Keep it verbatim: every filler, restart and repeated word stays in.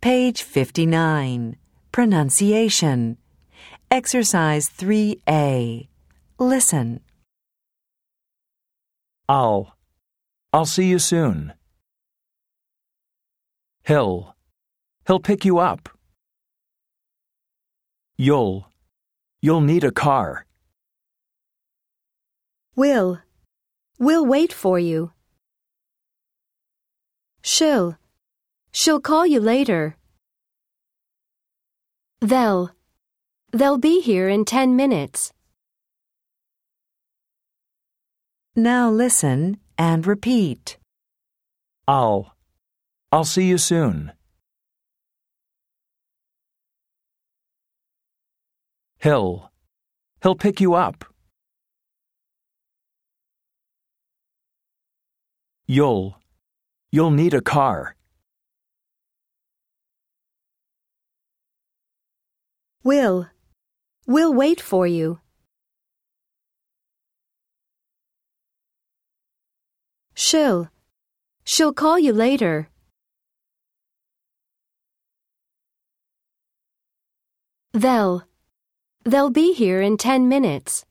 Page fifty-nine. Pronunciation. Exercise three A. Listen. I'll. I'll see you soon. He'll. He'll pick you up. You'll. You'll need a car. Will. We'll wait for you. She'll. She'll call you later. They'll. They'll be here in ten minutes. Now listen and repeat. I'll. I'll see you soon. He'll. He'll pick you up. You'll. You'll need a car. Will. We'll wait for you. She'll. She'll call you later. They'll. They'll be here in ten minutes.